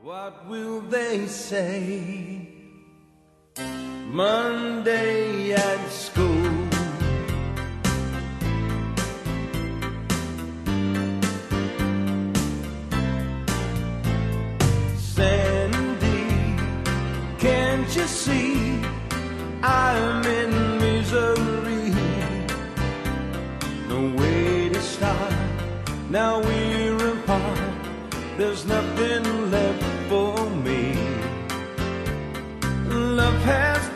What will they say Monday at school? Sandy, can't you see I'm in misery? No way to start, now we're apart. There's nothing left for me. Love has